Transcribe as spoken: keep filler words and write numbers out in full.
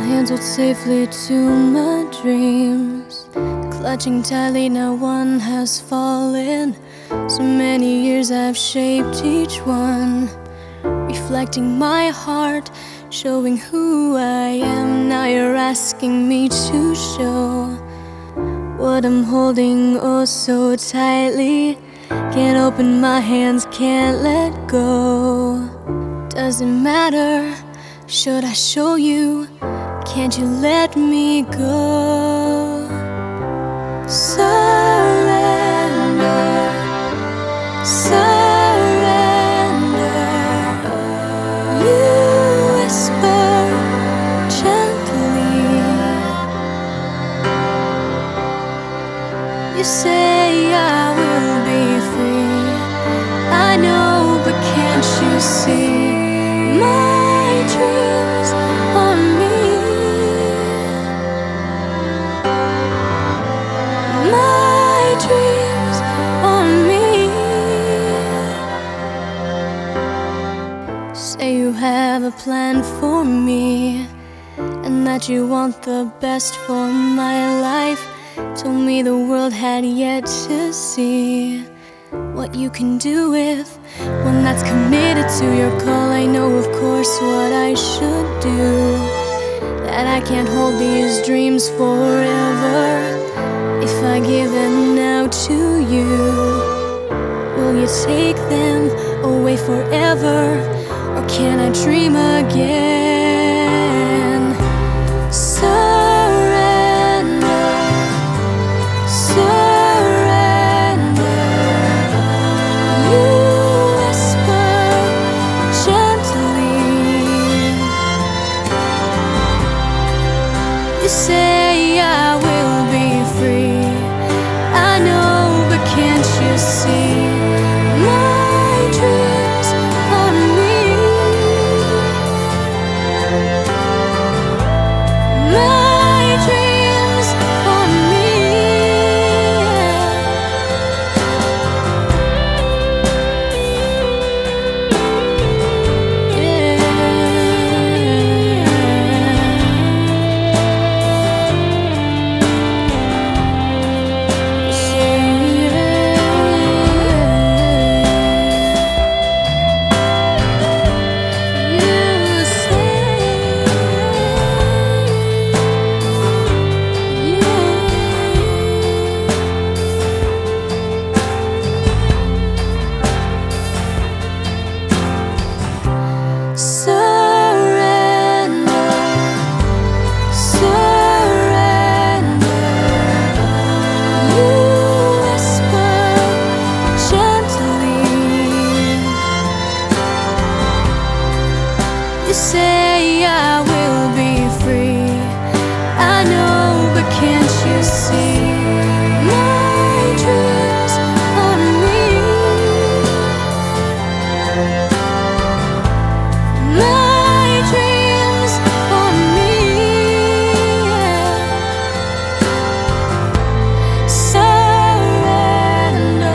hands hold safely to my dreams, clutching tightly, now one has fallen. So many years I've shaped each one, reflecting my heart, showing who I am. Now you're asking me to show what I'm holding oh so tightly. Can't open my hands, can't let go. Doesn't matter, should I show you? Can't you let me go? Surrender, surrender. You whisper gently. You say I will be free. I know, but can't you see? My dreams on me, my dreams on me. Say you have a plan for me, and that you want the best for my life. Told me the world had yet to see what you can do with one that's committed to your call. I know, of course, what I should do, that I can't hold these dreams forever. If I give them now to you, will you take them away forever? Or can I dream again? Surrender, surrender. You whisper gently. You say I will be free. I know, but can't you see? My dreams on me, my dreams on me. Yeah. Surrender, surrender. You whisper gently. You say I will be free. I know, but can't you see? My dreams on me, my dreams on me. Surrender.